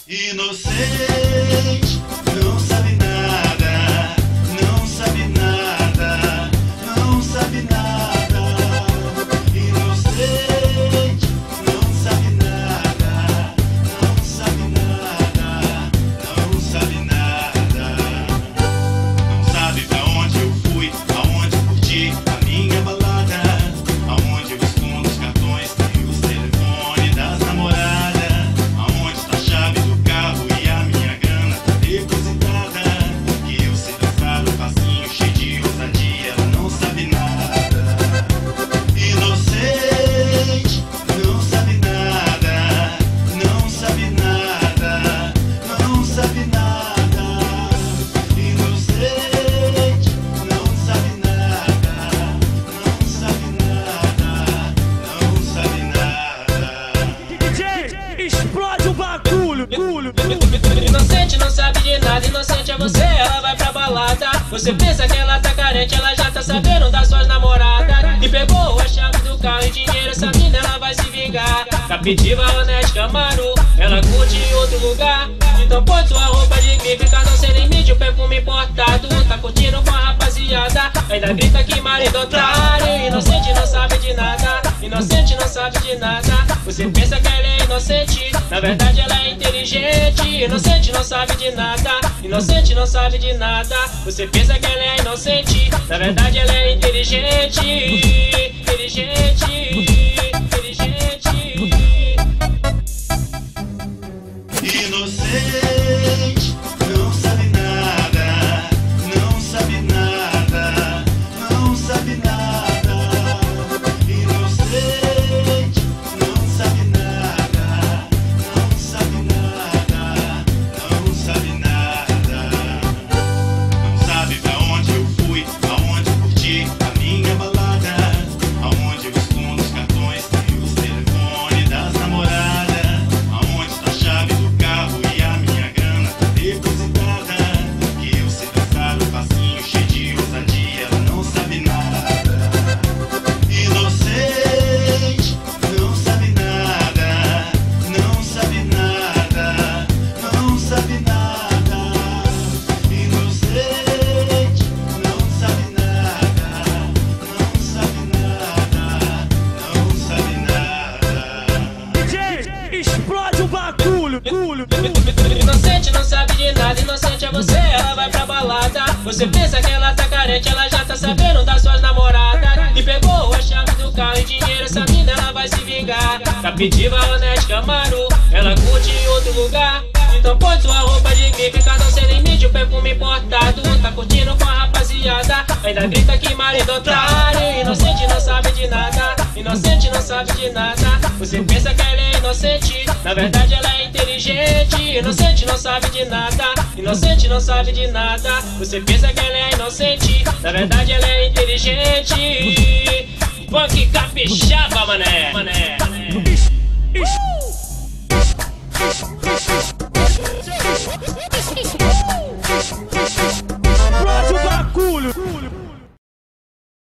Inocente, não sabe nada, não sabe nada, não sabe nada. Inocente, não sabe nada, não sabe nada, não sabe nada. Não sabe pra onde eu fui, aonde eu curti a minha balada, aonde eu escondo os cartões e os telefones das namoradas, aonde está a chave do carro e a minha grana depositada, que eu sei dançar o passinho cheio de ousadia. Ela não sabe nada. Inocente, não sabe nada, não sabe nada, não sabe nada. Inocente, não sabe nada, não sabe nada, não sabe nada. DJ, explode o bagulho. Inocente não sabe de nada, inocente é você, ela vai pra balada. Você pensa que ela tá carente, ela já tá sabendo das suas namoradas. E pegou a chave do carro e dinheiro, essa mina ela vai se vingar. Captiva, Honete, Camaro, ela curte em outro lugar. Então põe sua roupa de grife, não sem limite, o perfume importado. Tá curtindo com a rapaziada, ainda grita que marido otário. Inocente não sabe de nada, inocente não sabe de nada. Você pensa que ela é inocente, na verdade ela é inteligente. Inocente não sabe de nada, inocente não sabe de nada. Você pensa que ela é inocente, na verdade ela é inteligente. Inteligente, inteligente. Inocente, não sabe nada, não sabe nada, não sabe nada. Inocente, não sabe nada, não sabe nada, não sabe nada. Não sabe pra onde eu fui, aonde eu curti a minha balada, aonde eu escondo os cartões e os telefones das namoradas, aonde está a chave do carro e a minha grana depositada, que eu sei dançar o passinho cheio de ousadia. Ela não sabe nada. Inocente, não sabe nada, não sabe nada, não sabe nada. Inocente, não sabe nada, não sabe nada, não sabe nada. DJ, explode o bagulho. Inocente não sabe de nada, inocente é você, ela vai pra balada. Você pensa que ela tá carente, ela já tá sabendo das suas namoradas. E pegou a chave do carro e dinheiro, essa mina ela vai se vingar. Captiva, Honete, Camaro, ela curte em outro lugar. Então põe sua roupa de grife, não sem limite, o perfume importado. Tá curtindo com a rapaziada, ainda grita que marido otário. Inocente não sabe de nada, inocente não sabe de nada. Você pensa que ela é inocente, na verdade ela é inteligente. Inocente não sabe de nada, inocente não sabe de nada. Você pensa que ela é inocente, na verdade ela é inteligente. Funk capixaba, mané.